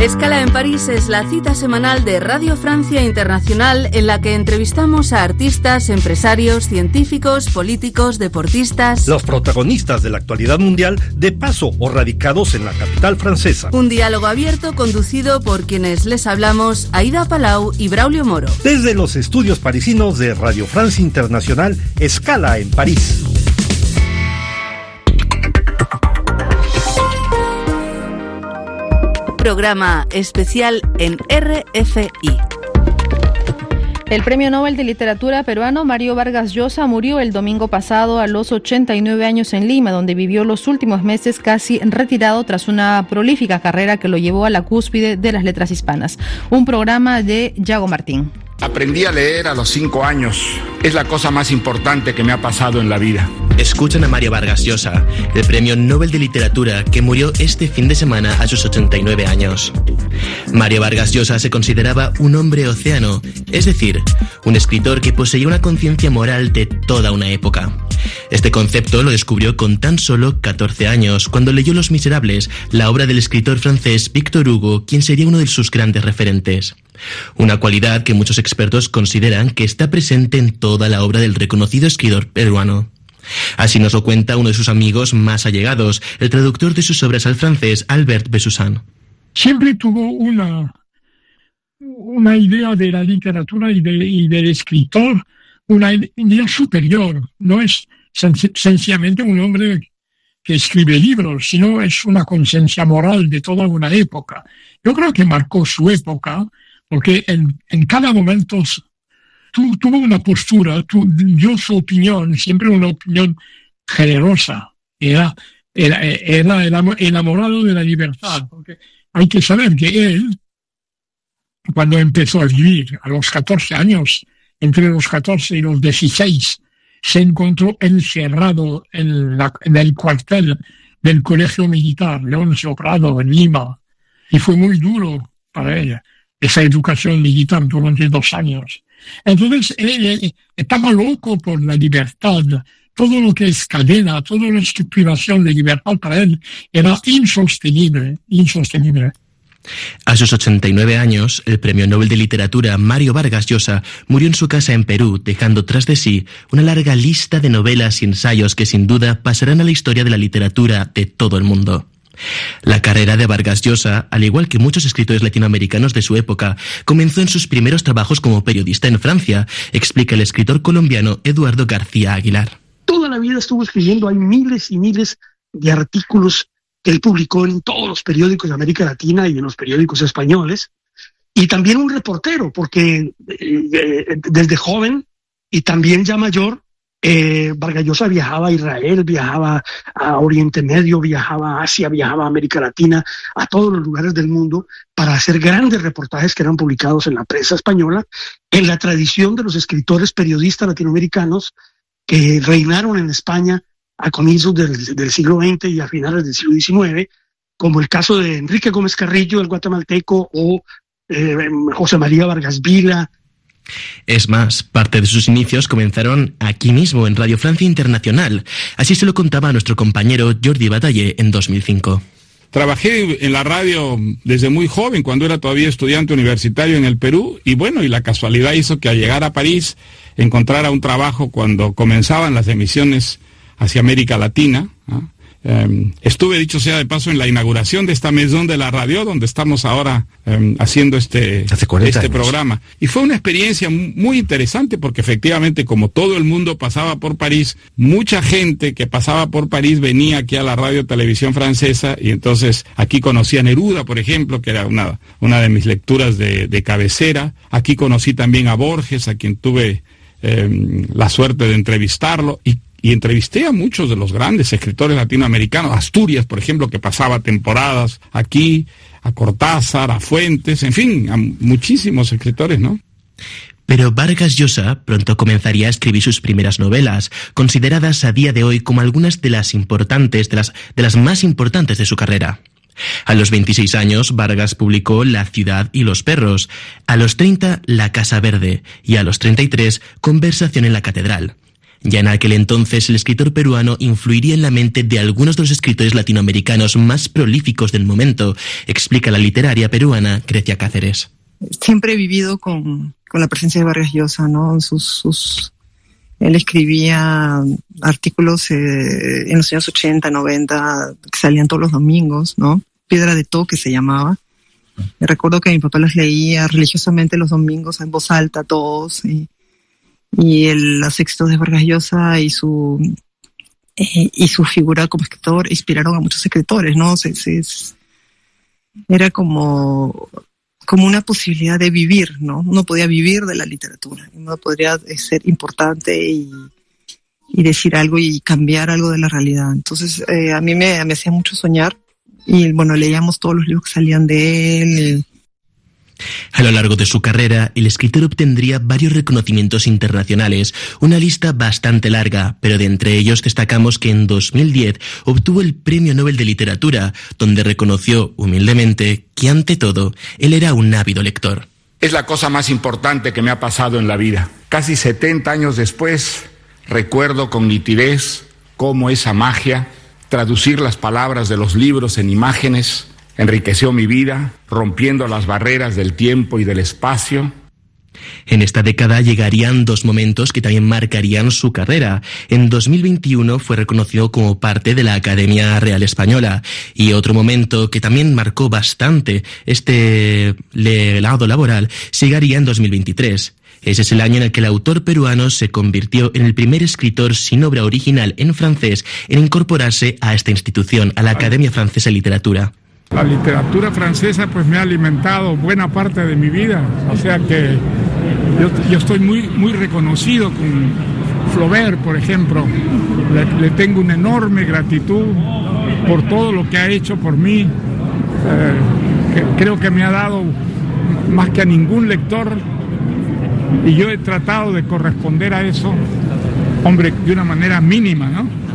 Escala en París es la cita semanal de Radio Francia Internacional en la que entrevistamos a artistas, empresarios, científicos, políticos, deportistas. Los protagonistas de la actualidad mundial de paso o radicados en la capital francesa. Un diálogo abierto conducido por quienes les hablamos, Aida Palau y Braulio Moro. Desde los estudios parisinos de Radio Francia Internacional, Escala en París. Programa especial en RFI. El Premio Nobel de Literatura peruano Mario Vargas Llosa murió el domingo pasado a los 89 años en Lima, donde vivió los últimos meses casi retirado tras una prolífica carrera que lo llevó a la cúspide de las letras hispanas. Un programa de Yago Martín. Aprendí a leer a los 5 años. Es la cosa más importante que me ha pasado en la vida. Escuchan a Mario Vargas Llosa, el Premio Nobel de Literatura que murió este fin de semana a sus 89 años. Mario Vargas Llosa se consideraba un hombre océano, es decir, un escritor que poseía una conciencia moral de toda una época. Este concepto lo descubrió con tan solo 14 años, cuando leyó Los Miserables, la obra del escritor francés Victor Hugo, quien sería uno de sus grandes referentes. Una cualidad que muchos expertos consideran que está presente en toda la obra del reconocido escritor peruano. Así nos lo cuenta uno de sus amigos más allegados, el traductor de sus obras al francés, Albert Besuzan. Siempre tuvo una idea de la literatura y del escritor, una idea superior. No es sencillamente un hombre que escribe libros, sino es una conciencia moral de toda una época. Yo creo que marcó su época, porque en cada momento tuvo una postura, dio su opinión, siempre una opinión generosa. Era enamorado de la libertad, porque hay que saber que él, cuando empezó a vivir a los 14 años, entre los 14 y los 16, se encontró encerrado en el cuartel del Colegio Militar Leoncio Prado en Lima, y fue muy duro para él esa educación militar durante 2 años. Entonces él estaba loco por la libertad. Todo lo que es cadena, toda la privación de libertad para él era insostenible. A sus 89 años, el Premio Nobel de Literatura Mario Vargas Llosa murió en su casa en Perú, dejando tras de sí una larga lista de novelas y ensayos que sin duda pasarán a la historia de la literatura de todo el mundo. La carrera de Vargas Llosa, al igual que muchos escritores latinoamericanos de su época, comenzó en sus primeros trabajos como periodista en Francia, explica el escritor colombiano Eduardo García Aguilar. Toda la vida estuvo escribiendo, hay miles y miles de artículos que él publicó en todos los periódicos de América Latina y en los periódicos españoles, y también un reportero, porque desde joven y también ya mayor, Vargas Llosa viajaba a Israel, viajaba a Oriente Medio, viajaba a Asia, viajaba a América Latina, a todos los lugares del mundo para hacer grandes reportajes que eran publicados en la prensa española, en la tradición de los escritores periodistas latinoamericanos que reinaron en España a comienzos del siglo XX y a finales del siglo XIX, como el caso de Enrique Gómez Carrillo, el guatemalteco, o José María Vargas Vila. Es más, parte de sus inicios comenzaron aquí mismo, en Radio Francia Internacional. Así se lo contaba a nuestro compañero Jordi Batalle en 2005. Trabajé en la radio desde muy joven, cuando era todavía estudiante universitario en el Perú, y la casualidad hizo que al llegar a París encontrara un trabajo cuando comenzaban las emisiones hacia América Latina, ¿no? Estuve, dicho sea de paso, en la inauguración de esta maison de la radio, donde estamos ahora haciendo este programa. Y fue una experiencia muy interesante, porque efectivamente, como todo el mundo pasaba por París, mucha gente que pasaba por París venía aquí a la radio televisión francesa, y entonces aquí conocí a Neruda, por ejemplo, que era una de mis lecturas de cabecera. Aquí conocí también a Borges, a quien tuve la suerte de entrevistarlo, y entrevisté a muchos de los grandes escritores latinoamericanos, Asturias, por ejemplo, que pasaba temporadas aquí, a Cortázar, a Fuentes, en fin, a muchísimos escritores, ¿no? Pero Vargas Llosa pronto comenzaría a escribir sus primeras novelas, consideradas a día de hoy como algunas de las importantes, de las más importantes de su carrera. A los 26 años, Vargas publicó La ciudad y los perros, a los 30, La casa verde, y a los 33, Conversación en la catedral. Ya en aquel entonces, el escritor peruano influiría en la mente de algunos de los escritores latinoamericanos más prolíficos del momento, explica la literaria peruana Grecia Cáceres. Siempre he vivido con la presencia de Vargas Llosa, ¿no? Él escribía artículos en los años 80, 90, que salían todos los domingos, ¿no? Piedra de Toque se llamaba. Me recuerdo que mi papá los leía religiosamente los domingos en voz alta todos, y los éxitos de Vargas Llosa y su figura como escritor inspiraron a muchos escritores, ¿no? Era como una posibilidad de vivir, ¿no? Uno podía vivir de la literatura, uno podría ser importante y decir algo y cambiar algo de la realidad. Entonces, a mí me hacía mucho soñar, y bueno, leíamos todos los libros que salían de él. A lo largo de su carrera, el escritor obtendría varios reconocimientos internacionales, una lista bastante larga, pero de entre ellos destacamos que en 2010 obtuvo el Premio Nobel de Literatura, donde reconoció humildemente que ante todo él era un ávido lector. Es la cosa más importante que me ha pasado en la vida. Casi 70 años después, recuerdo con nitidez cómo esa magia, traducir las palabras de los libros en imágenes, enriqueció mi vida, rompiendo las barreras del tiempo y del espacio. En esta década llegarían dos momentos que también marcarían su carrera. En 2021 fue reconocido como parte de la Academia Real Española, y otro momento que también marcó bastante este lado laboral llegaría en 2023. Ese es el año en el que el autor peruano se convirtió en el primer escritor sin obra original en francés en incorporarse a esta institución, a la Academia Francesa de Literatura. La literatura francesa pues me ha alimentado buena parte de mi vida, o sea que yo estoy muy reconocido con Flaubert, por ejemplo. Le tengo una enorme gratitud por todo lo que ha hecho por mí. Creo que me ha dado más que a ningún lector, y yo he tratado de corresponder a eso, hombre, de una manera mínima, ¿no?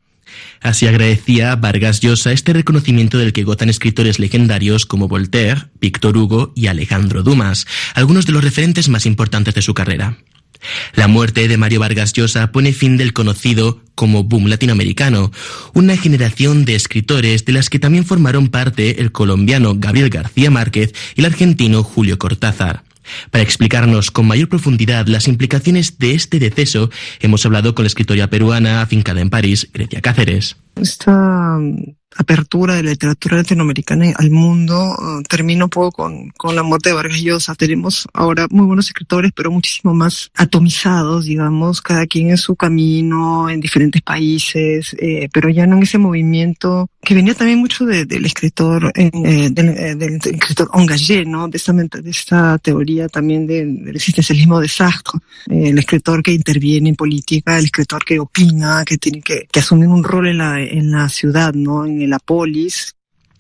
Así agradecía Vargas Llosa este reconocimiento del que gozan escritores legendarios como Voltaire, Víctor Hugo y Alejandro Dumas, algunos de los referentes más importantes de su carrera. La muerte de Mario Vargas Llosa pone fin del conocido como boom latinoamericano, una generación de escritores de las que también formaron parte el colombiano Gabriel García Márquez y el argentino Julio Cortázar. Para explicarnos con mayor profundidad las implicaciones de este deceso, hemos hablado con la escritora peruana afincada en París, Grecia Cáceres. Esta apertura de la literatura latinoamericana al mundo termina un poco con la muerte de Vargas Llosa. Tenemos ahora muy buenos escritores, pero muchísimo más atomizados, digamos, cada quien en su camino, en diferentes países, pero ya no en ese movimiento que venía también mucho del escritor, del escritor engagé, ¿no? De esta teoría también del existencialismo de Sartre, el escritor que interviene en política, el escritor que opina, que tiene que asumir un rol en la ciudad, ¿no? En la polis.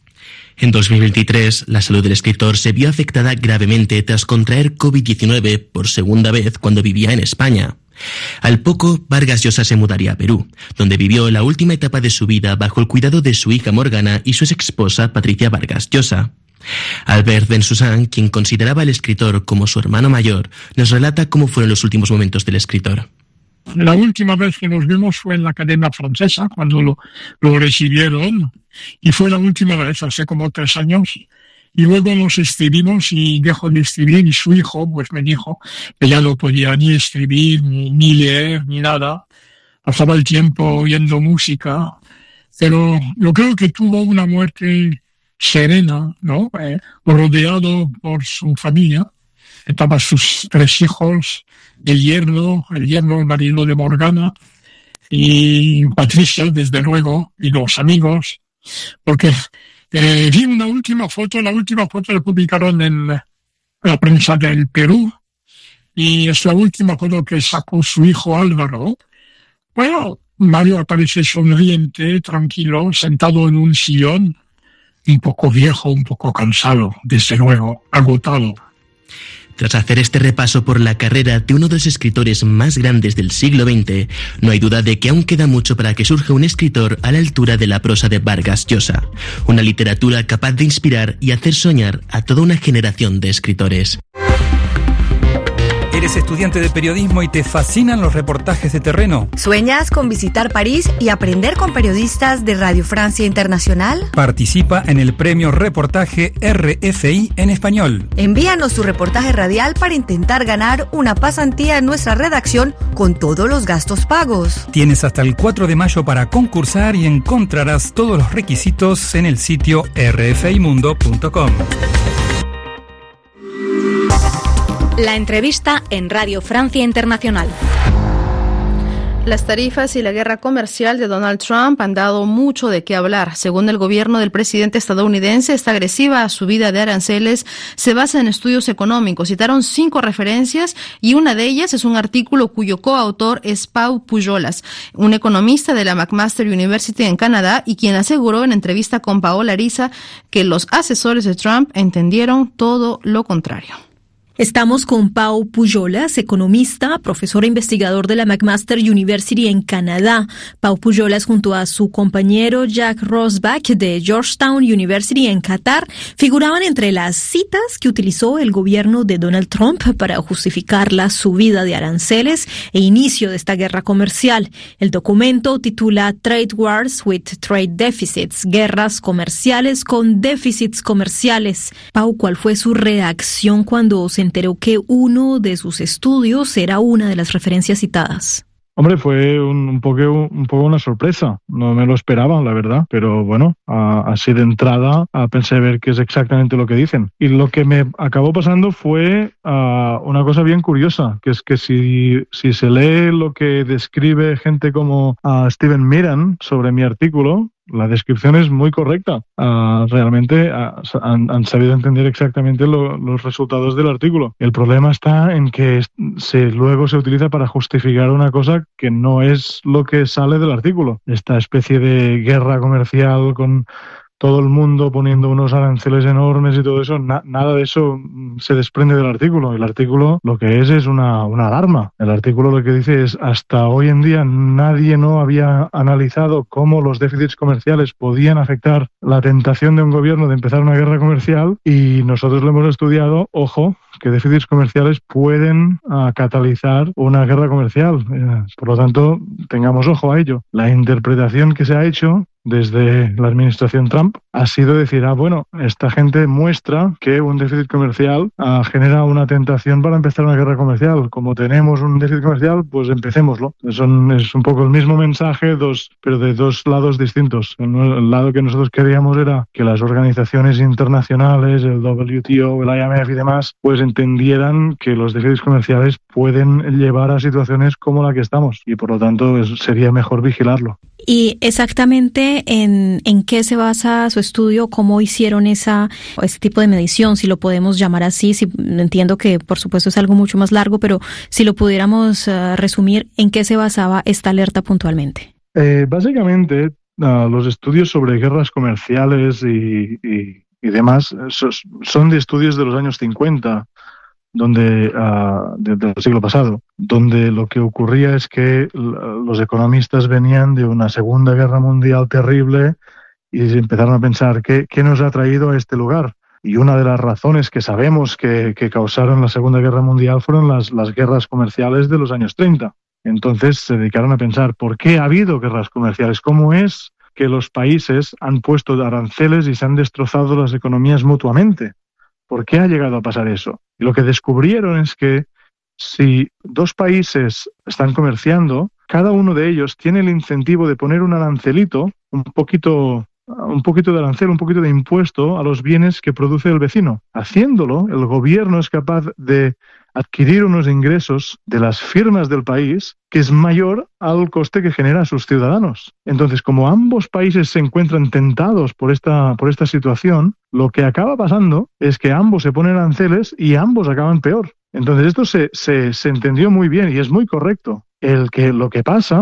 En 2023, la salud del escritor se vio afectada gravemente tras contraer COVID-19 por segunda vez cuando vivía en España. Al poco, Vargas Llosa se mudaría a Perú, donde vivió la última etapa de su vida bajo el cuidado de su hija Morgana y su exesposa Patricia Vargas Llosa. Albert Bensoussan, quien consideraba al escritor como su hermano mayor, nos relata cómo fueron los últimos momentos del escritor. La última vez que nos vimos fue en la Academia Francesa, cuando lo recibieron, y fue la última vez, hace como 3 años. Y luego nos escribimos y dejó de escribir, y su hijo pues me dijo que ya no podía ni escribir, ni leer, ni nada. Pasaba el tiempo oyendo música, pero yo creo que tuvo una muerte serena, ¿no? Rodeado por su familia. Estaban sus 3 hijos, el yerno, el marido de Morgana, y Patricia, desde luego, y los amigos, porque vi la última foto la publicaron en la prensa del Perú, y es la última foto que sacó su hijo Álvaro. Bueno, Mario aparece sonriente, tranquilo, sentado en un sillón, un poco viejo, un poco cansado, desde luego, agotado. Tras hacer este repaso por la carrera de uno de los escritores más grandes del siglo XX, no hay duda de que aún queda mucho para que surja un escritor a la altura de la prosa de Vargas Llosa, una literatura capaz de inspirar y hacer soñar a toda una generación de escritores. ¿Eres estudiante de periodismo y te fascinan los reportajes de terreno? ¿Sueñas con visitar París y aprender con periodistas de Radio Francia Internacional? Participa en el premio Reportaje RFI en español. Envíanos tu reportaje radial para intentar ganar una pasantía en nuestra redacción con todos los gastos pagos. Tienes hasta el 4 de mayo para concursar y encontrarás todos los requisitos en el sitio rfimundo.com. La entrevista en Radio Francia Internacional. Las tarifas y la guerra comercial de Donald Trump han dado mucho de qué hablar. Según el gobierno del presidente estadounidense, esta agresiva subida de aranceles se basa en estudios económicos. Citaron 5 referencias y una de ellas es un artículo cuyo coautor es Pau Pujolas, un economista de la McMaster University en Canadá, y quien aseguró en entrevista con Paola Ariza que los asesores de Trump entendieron todo lo contrario. Estamos con Pau Pujolas, economista, profesor e investigador de la McMaster University en Canadá. Pau Pujolas, junto a su compañero Jack Rosbach de Georgetown University en Qatar, figuraban entre las citas que utilizó el gobierno de Donald Trump para justificar la subida de aranceles e inicio de esta guerra comercial. El documento titula Trade Wars with Trade Deficits, guerras comerciales con déficits comerciales. Pau, ¿cuál fue su reacción cuando se enteró que uno de sus estudios era una de las referencias citadas? Hombre, fue un poco una sorpresa. No me lo esperaba, la verdad. Pero bueno, así de entrada pensé ver qué es exactamente lo que dicen. Y lo que me acabó pasando fue una cosa bien curiosa, que es que si se lee lo que describe gente como Steven Miran sobre mi artículo, la descripción es muy correcta. Realmente han sabido entender exactamente los resultados del artículo. El problema está en que luego se utiliza para justificar una cosa que no es lo que sale del artículo. Esta especie de guerra comercial con todo el mundo poniendo unos aranceles enormes y todo eso, nada de eso se desprende del artículo. El artículo lo que es una alarma. El artículo lo que dice es, hasta hoy en día nadie no había analizado cómo los déficits comerciales podían afectar la tentación de un gobierno de empezar una guerra comercial, y nosotros lo hemos estudiado. Ojo, que déficits comerciales pueden catalizar una guerra comercial. Por lo tanto, tengamos ojo a ello. La interpretación que se ha hecho desde la administración Trump ha sido decir, bueno, esta gente muestra que un déficit comercial genera una tentación para empezar una guerra comercial. Como tenemos un déficit comercial, pues empecémoslo. Es un poco el mismo mensaje, pero de dos lados distintos. El lado que nosotros queríamos era que las organizaciones internacionales, el WTO, el IMF y demás, pues entendieran que los déficits comerciales pueden llevar a situaciones como la que estamos, y por lo tanto sería mejor vigilarlo. Y exactamente en qué se basa su estudio, cómo hicieron ese tipo de medición, si lo podemos llamar así. Entiendo que por supuesto es algo mucho más largo, pero si lo pudiéramos resumir, ¿en qué se basaba esta alerta puntualmente? Básicamente, los estudios sobre guerras comerciales y demás son de estudios de los años 50, del siglo pasado, donde lo que ocurría es que los economistas venían de una Segunda Guerra Mundial terrible y empezaron a pensar ¿qué nos ha traído a este lugar? Y una de las razones que sabemos que causaron la Segunda Guerra Mundial fueron las guerras comerciales de los años 30. Entonces se dedicaron a pensar ¿por qué ha habido guerras comerciales? ¿Cómo es que los países han puesto aranceles y se han destrozado las economías mutuamente? ¿Por qué ha llegado a pasar eso? Y lo que descubrieron es que si dos países están comerciando, cada uno de ellos tiene el incentivo de poner un arancelito, un poquito de arancel, un poquito de impuesto a los bienes que produce el vecino. Haciéndolo, el gobierno es capaz de adquirir unos ingresos de las firmas del país que es mayor al coste que genera a sus ciudadanos. Entonces, como ambos países se encuentran tentados por esta situación, lo que acaba pasando es que ambos se ponen aranceles y ambos acaban peor. Entonces, esto se entendió muy bien y es muy correcto. Lo que pasa,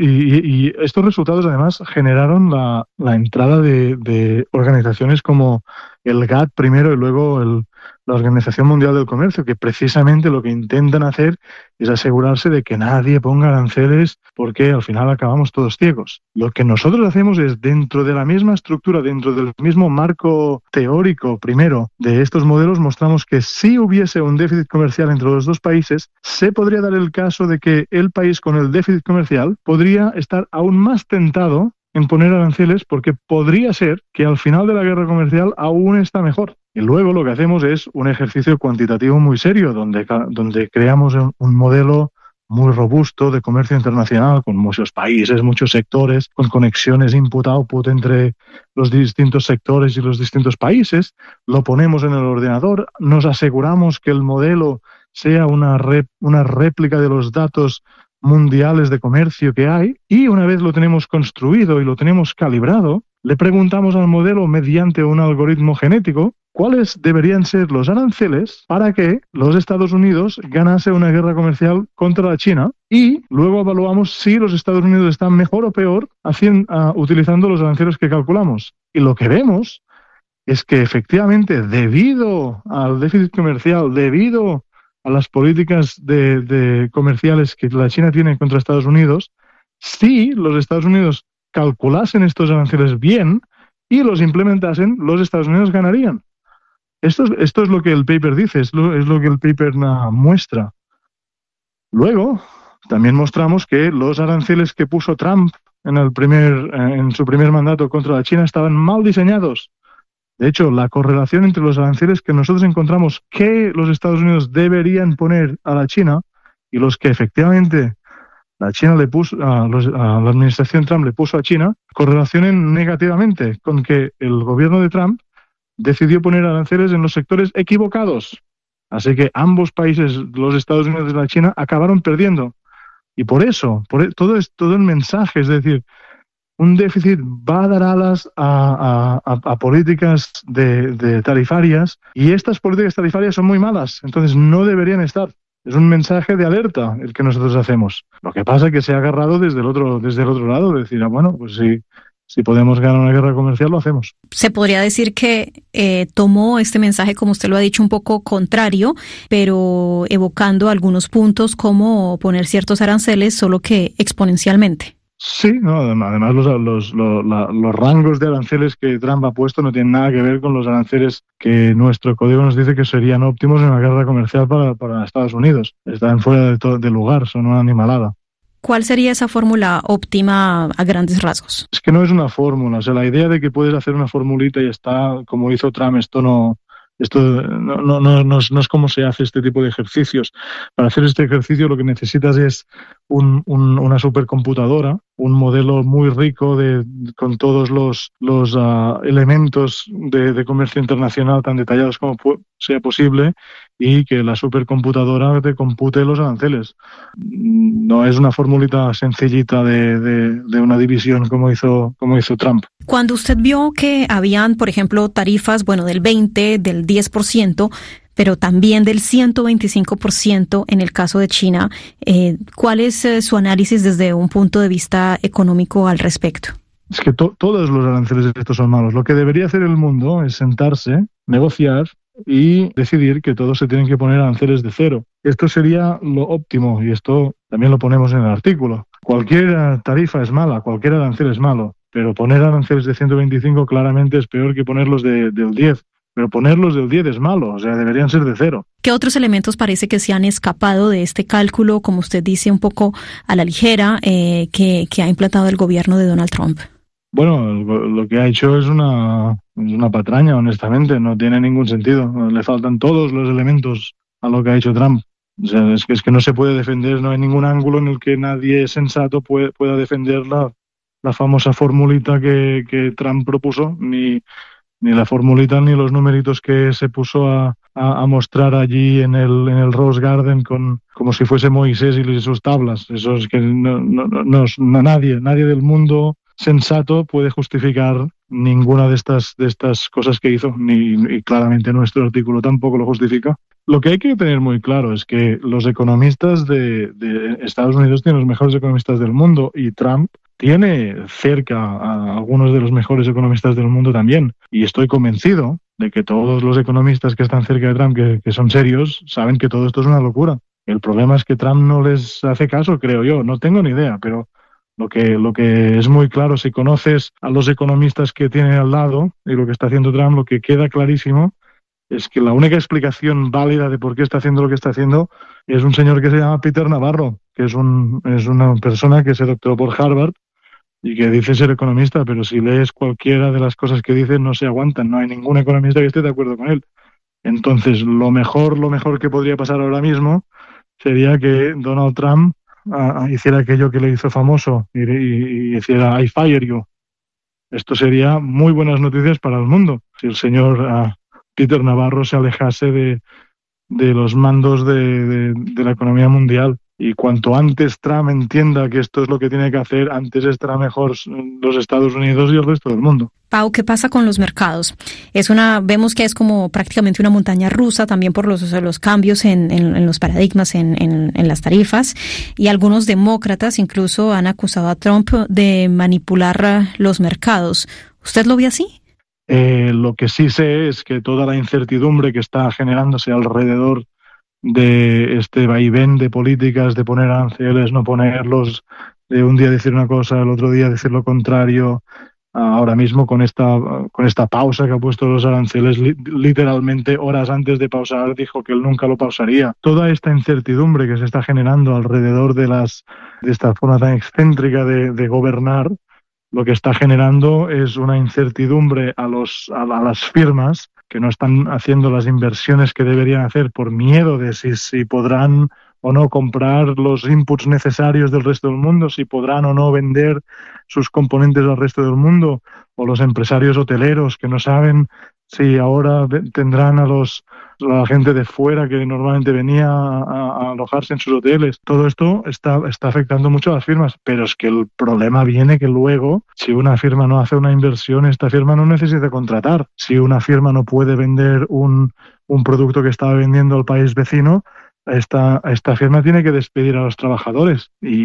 y estos resultados además generaron la entrada de organizaciones como el GATT primero y luego la Organización Mundial del Comercio, que precisamente lo que intentan hacer es asegurarse de que nadie ponga aranceles porque al final acabamos todos ciegos. Lo que nosotros hacemos es, dentro de la misma estructura, dentro del mismo marco teórico primero de estos modelos, mostramos que si hubiese un déficit comercial entre los dos países, se podría dar el caso de que el país con el déficit comercial podría estar aún más tentado en poner aranceles porque podría ser que al final de la guerra comercial aún está mejor. Y luego lo que hacemos es un ejercicio cuantitativo muy serio donde creamos un modelo muy robusto de comercio internacional con muchos países, muchos sectores, con conexiones input-output entre los distintos sectores y los distintos países. Lo ponemos en el ordenador, nos aseguramos que el modelo sea una réplica de los datos mundiales de comercio que hay, y una vez lo tenemos construido y lo tenemos calibrado, le preguntamos al modelo mediante un algoritmo genético cuáles deberían ser los aranceles para que los Estados Unidos ganase una guerra comercial contra la China, y luego evaluamos si los Estados Unidos están mejor o peor utilizando los aranceles que calculamos. Y lo que vemos es que efectivamente, debido al déficit comercial, debido a las políticas de comerciales que la China tiene contra Estados Unidos, si los Estados Unidos calculasen estos aranceles bien y los implementasen, los Estados Unidos ganarían. Esto es lo que el paper dice, es lo que el paper muestra. Luego, también mostramos que los aranceles que puso Trump en su primer mandato contra la China estaban mal diseñados. De hecho, la correlación entre los aranceles que nosotros encontramos que los Estados Unidos deberían poner a la China y los que efectivamente la China le puso a la administración Trump le puso a China, correlacionen negativamente con que el gobierno de Trump decidió poner aranceles en los sectores equivocados. Así que ambos países, los Estados Unidos y la China, acabaron perdiendo. Y por eso, todo el mensaje, es decir, un déficit va a dar alas a políticas de tarifarias, y estas políticas tarifarias son muy malas, entonces no deberían estar. Es un mensaje de alerta el que nosotros hacemos. Lo que pasa es que se ha agarrado desde el otro lado, de decir, bueno, pues si podemos ganar una guerra comercial, lo hacemos. Se podría decir que tomó este mensaje, como usted lo ha dicho, un poco contrario, pero evocando algunos puntos como poner ciertos aranceles, solo que exponencialmente. Sí, no, además los rangos de aranceles que Trump ha puesto no tienen nada que ver con los aranceles que nuestro código nos dice que serían óptimos en una guerra comercial para Estados Unidos. Están fuera de lugar, son una animalada. ¿Cuál sería esa fórmula óptima a grandes rasgos? Es que no es una fórmula, o sea, la idea de que puedes hacer una formulita y está, como hizo Trump, esto no es como se hace este tipo de ejercicios. Para hacer este ejercicio lo que necesitas es una supercomputadora, un modelo muy rico con todos los elementos de comercio internacional tan detallados como sea posible, y que la supercomputadora te compute los aranceles. No es una formulita sencillita de una división como hizo Trump. Cuando usted vio que habían, por ejemplo, tarifas, del 20, del 10%, pero también del 125% en el caso de China, ¿cuál es su análisis desde un punto de vista económico al respecto? Es que todos los aranceles estos son malos. Lo que debería hacer el mundo es sentarse, negociar y decidir que todos se tienen que poner aranceles de cero. Esto sería lo óptimo, y esto también lo ponemos en el artículo. Cualquier tarifa es mala, cualquier arancel es malo, pero poner aranceles de 125 claramente es peor que ponerlos del 10. Pero ponerlos del 10 es malo, o sea, deberían ser de cero. ¿Qué otros elementos parece que se han escapado de este cálculo, como usted dice, un poco a la ligera, que ha implantado el gobierno de Donald Trump? Bueno, lo que ha hecho es una patraña, honestamente, no tiene ningún sentido. Le faltan todos los elementos a lo que ha hecho Trump. O sea, es que no se puede defender, no hay ningún ángulo en el que nadie sensato pueda defender la famosa formulita que Trump propuso, ni la formulita ni los numeritos que se puso a mostrar allí en el Rose Garden como si fuese Moisés y sus tablas. Eso es que nadie del mundo sensato puede justificar ninguna de estas cosas que hizo, y claramente nuestro artículo tampoco lo justifica. Lo que hay que tener muy claro es que los economistas de Estados Unidos tienen los mejores economistas del mundo, y Trump tiene cerca a algunos de los mejores economistas del mundo también. Y estoy convencido de que todos los economistas que están cerca de Trump, que son serios, saben que todo esto es una locura. El problema es que Trump no les hace caso, creo yo. No tengo ni idea, pero lo que es muy claro, si conoces a los economistas que tiene al lado y lo que está haciendo Trump, lo que queda clarísimo es que la única explicación válida de por qué está haciendo lo que está haciendo es un señor que se llama Peter Navarro, que es una persona que se doctoró por Harvard y que dice ser economista, pero si lees cualquiera de las cosas que dice no se aguantan, no hay ningún economista que esté de acuerdo con él. Entonces, lo mejor que podría pasar ahora mismo sería que Donald Trump hiciera aquello que le hizo famoso y hiciera I fire you. Esto sería muy buenas noticias para el mundo, si el señor Peter Navarro se alejase de los mandos de la economía mundial. Y cuanto antes Trump entienda que esto es lo que tiene que hacer, antes estará mejor los Estados Unidos y el resto del mundo. Pau, ¿qué pasa con los mercados? Vemos que es como prácticamente una montaña rusa, también por los cambios en los paradigmas, en las tarifas, y algunos demócratas incluso han acusado a Trump de manipular los mercados. ¿Usted lo ve así? Lo que sí sé es que toda la incertidumbre que está generándose alrededor de este vaivén de políticas, de poner aranceles, no ponerlos, de un día decir una cosa, el otro día decir lo contrario, ahora mismo con esta pausa que ha puesto los aranceles, literalmente horas antes de pausar dijo que él nunca lo pausaría. Toda esta incertidumbre que se está generando alrededor de esta forma tan excéntrica de gobernar, lo que está generando es una incertidumbre a las firmas que no están haciendo las inversiones que deberían hacer por miedo de si podrán o no comprar los inputs necesarios del resto del mundo, si podrán o no vender sus componentes al resto del mundo, o los empresarios hoteleros que no saben si ahora tendrán a la gente de fuera que normalmente venía a alojarse en sus hoteles. Todo esto está afectando mucho a las firmas, pero es que el problema viene que luego, si una firma no hace una inversión, esta firma no necesita contratar. Si una firma no puede vender un producto que estaba vendiendo al país vecino, esta firma tiene que despedir a los trabajadores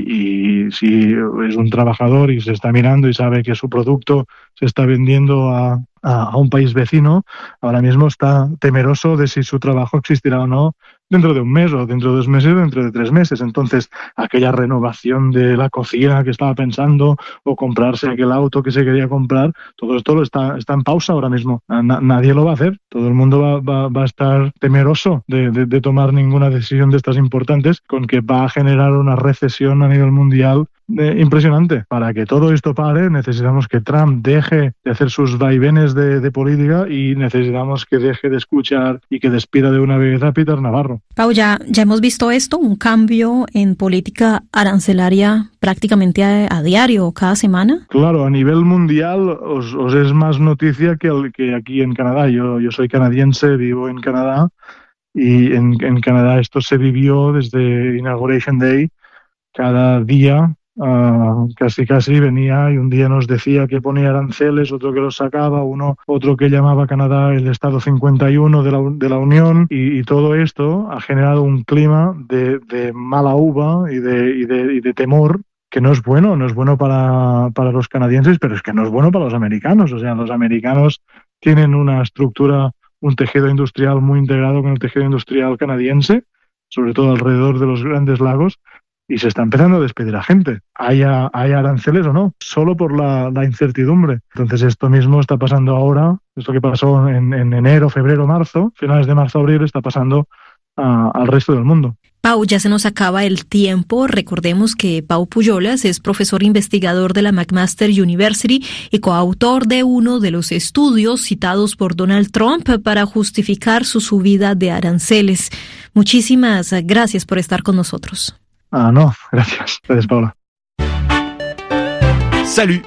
y si es un trabajador y se está mirando y sabe que su producto se está vendiendo a un país vecino, ahora mismo está temeroso de si su trabajo existirá o no dentro de un mes o dentro de 2 meses o dentro de 3 meses. Entonces, aquella renovación de la cocina que estaba pensando o comprarse aquel auto que se quería comprar, todo esto está en pausa ahora mismo. Nadie lo va a hacer. Todo el mundo va a estar temeroso de tomar ninguna decisión de estas importantes, con que va a generar una recesión a nivel mundial impresionante. Para que todo esto pare, necesitamos que Trump deje de hacer sus vaivenes de política y necesitamos que deje de escuchar y que despida de una vez a Peter Navarro. Pau, ya hemos visto esto, un cambio en política arancelaria prácticamente a diario, cada semana. Claro, a nivel mundial os es más noticia que aquí en Canadá. Yo soy canadiense, vivo en Canadá y en Canadá esto se vivió desde Inauguration Day. Cada día casi venía y un día nos decía que ponía aranceles, otro que los sacaba, otro que llamaba a Canadá el Estado 51 de la Unión, y todo esto ha generado un clima de mala uva y de temor que no es bueno para los canadienses, pero es que no es bueno para los americanos. O sea, los americanos tienen una estructura, un tejido industrial muy integrado con el tejido industrial canadiense, sobre todo alrededor de los Grandes Lagos, y se está empezando a despedir a gente. ¿Hay aranceles o no? Solo por la incertidumbre. Entonces esto mismo está pasando ahora, esto que pasó en enero, febrero, marzo, finales de marzo, abril, está pasando al resto del mundo. Pau, ya se nos acaba el tiempo. Recordemos que Pau Pujolas es profesor investigador de la McMaster University y coautor de uno de los estudios citados por Donald Trump para justificar su subida de aranceles. Muchísimas gracias por estar con nosotros. No, gracias. Gracias, Paula. Salut.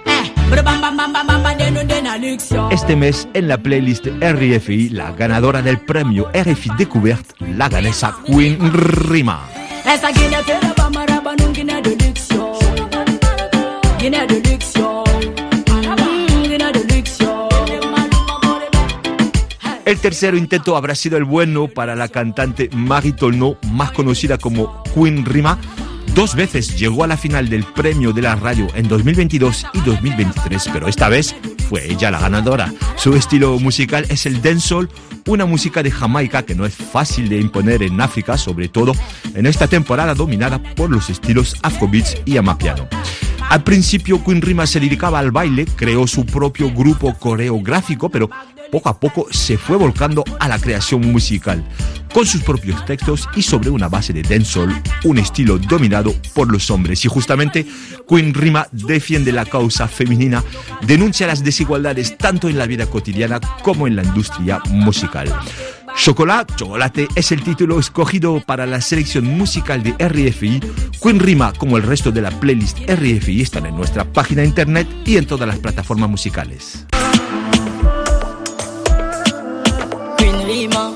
Este mes en la playlist RFI, la ganadora del premio RFI Découverte, la ganesa Queen Rima. El tercer intento habrá sido el bueno para la cantante Marie Tolno, más conocida como Queen Rima. 2 veces llegó a la final del premio de la radio en 2022 y 2023, pero esta vez fue ella la ganadora. Su estilo musical es el dancehall, una música de Jamaica que no es fácil de imponer en África, sobre todo en esta temporada dominada por los estilos afrobeats y amapiano. Al principio Queen Rima se dedicaba al baile, creó su propio grupo coreográfico, pero poco a poco se fue volcando a la creación musical, con sus propios textos y sobre una base de dancehall, un estilo dominado por los hombres. Y justamente Queen Rima defiende la causa femenina, denuncia las desigualdades tanto en la vida cotidiana como en la industria musical. Chocolate es el título escogido para la selección musical de RFI. Queen Rima, como el resto de la playlist RFI, están en nuestra página internet y en todas las plataformas musicales. Queen Rima,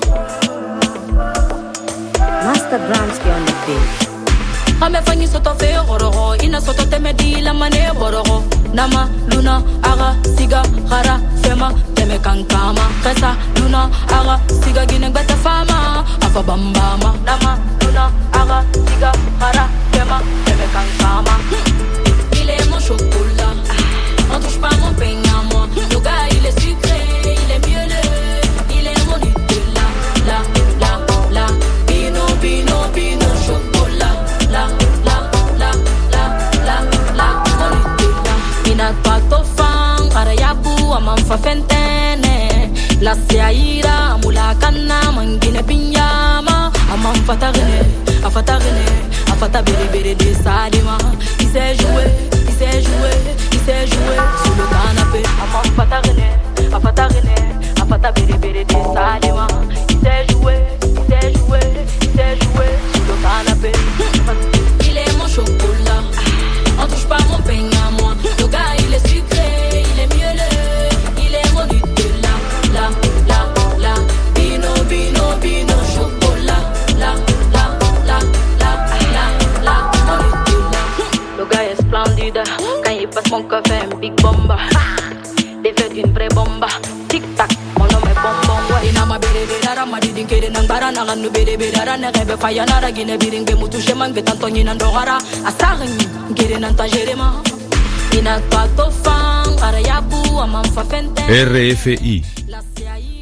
Master Bransky on the beat. Ame fanyi soto fe orogo, ina soto teme di la mane borogo. Nama, luna, aga, siga, hara, fema, teme kankama. Kesa, luna, aga, siga, gineng beta fama. Afa bambama. Nama, luna, aga, siga, hara, fema, teme kankama. Il est mon chocolat, on touche pas mon pain à moi. Le gars il est sucré, il est mielleux, il est mon Nutella. La, la, la, pino, pino, pino, chocolat. La, la, la, la, la, la, mon Nutella. Inat pato fang, arayabu, amamfa fentene. La siaira, mula kana, mangine pinyama. Amamfa tarine, afata bere bere de sadima. Il sait jouer, il sait jouer, il sait jouer sur le canapé. Amamfa tarine, afata bere bere de sadima. Il sait jouer, il sait jouer, il sait jouer sur le canapé. Il est mon chocolat, on touche pas mon pain à moi. Le gars il est sucré, il est mielleux, il est mon Nutella. La, la, la, pino, pino, pino, chocolat. La, la, la, la, la, la, mon Nutella. Le gars est splendide, quand il passe mon café, un big bomba. Des fait une vraie bomba, tic-tac, mon nom est bonbon. Inama bere bere ma didin kere nang barana kanu bere bere na rebe fayana ra gine biring be mutu sheman be tantoni nan dogara asarin kere nan tajerema ina pato fan ara yabu amam fa fente RFI